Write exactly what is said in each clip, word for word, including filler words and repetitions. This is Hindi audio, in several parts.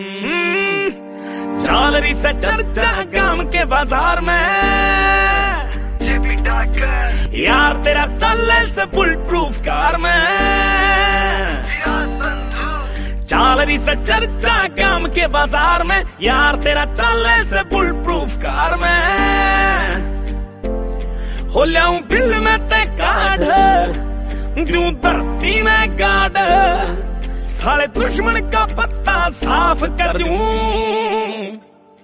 चाल रही से चर्चा गांव के बाजार में, यार तेरा चल से बुल प्रूफ कार में। चाल रही से चर्चा गांव के बाजार में, यार तेरा चल से बुल प्रूफ कार में। हो लियाऊं बिल में ते काढ़, यूं धरती में गाड़, साले दुश्मन का पत्ता साफ कर दूं।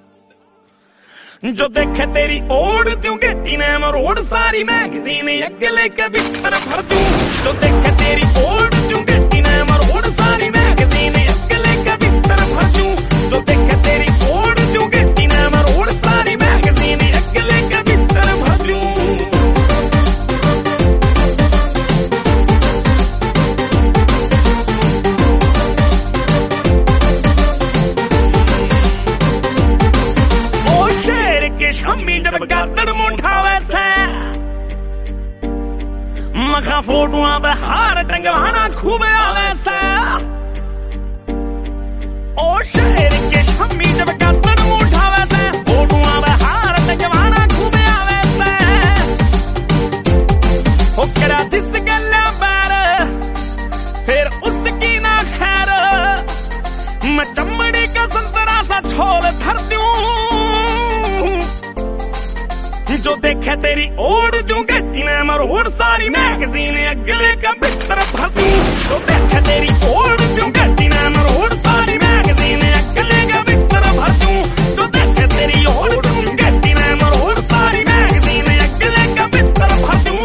जो देखे तेरी ओढ़ दूं गेटी ने मरोड़, सारी मैगजीन अगले के भीतर भर दूं। जो देखे तेरी ओढ़ दूं गेटी ने मरोड़, सारी मैगजीन अगले के भीतर भर दूं। जो देखे तेरी ओढ़ दूं गेटी ने मरोड़, सारी मैगजीन अगले के भीतर भर दूं। शम्मी जब गादड़ मुंठावे से, मखा फोटुआ पे हार टंगवाना खूब आवे से। ओ शहर के शम्मी जब गादड़ मुंठावे से, फोटुआ पे हार टंगवाना खूब आवे से। हो करा जिस गल्ला बैर, फिर उसकी ना खैर, मैं चमड़ी का संतरा सा छोड़ धर दूं। जो देखे तेरी ओढ़ दूं गेटी ने मरोड़, सारी मैगजीन अगले का भीतर भर दूं। जो देखे तेरी ओढ़ दूं गेटी ने मरोड़, सारी मैगजीन अगले का भीतर भर दूं। जो देखे तेरी ओढ़ दूं गेटी ने मरोड़, सारी मैगजीन अगले का भीतर भर दूं।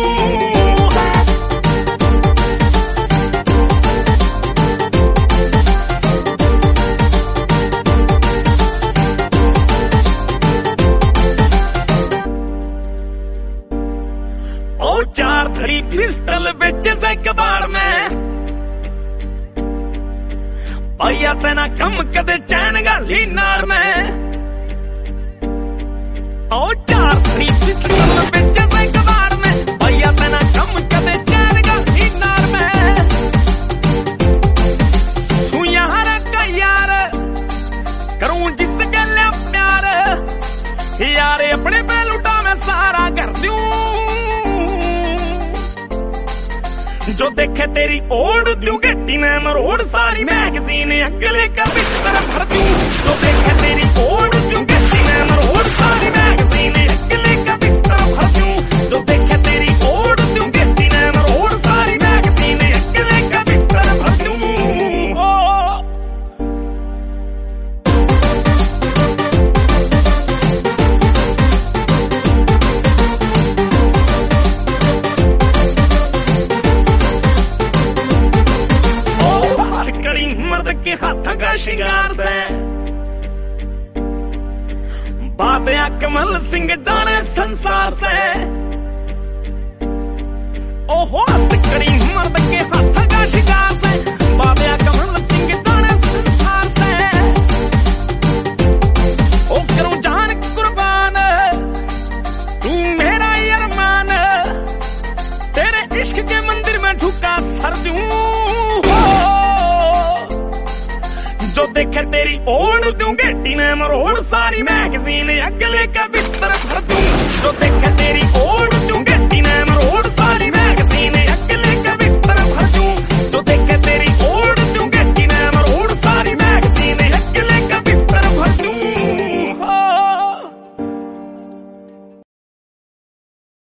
चार धड़ी पिस्टल बेच से कबाड़ में, भैया तेना कम कदे चैन गाली नार में। ओ चार धड़ी पिस्टल बेच से कबाड़ में, भैया तेना कम कदे चैन गाली नार में। तू यार का यार करूं जिस गले प्यार, यारे अपने पे लुटा में सारा कर दूं। जो देखे तेरी ओढ़ दूं गेटी ने मरोड़, सारी मैगजीन अगले का भीतर भर दूं। जो देखे तेरी ओढ़ दूं गेटी ने मरोड़, सारी मैगजीन अगले का भीतर भर दूं। जो देखे तेरी ओढ़ दूं गेटी ने मरोड़, सारी मैगजीन अगले का भीतर भर दूं। के हाथ का शिंगार से, बाबे कमल सिंह जाने संसार से। ओहो कड़ी मर्द के हाथ का शिंगार से, बाबे कमल सिंह जाने संसार से। ओ करूं जान कुर्बान, तू मेरा अरमान, तेरे इश्क के मंदिर में झुका सर दूं। जो देखे तेरी ओढ़ दूं गेटी ने मरोड़, सारी मैगजीन अगले का भीतर भर दूं। जो देखे तेरी ओढ़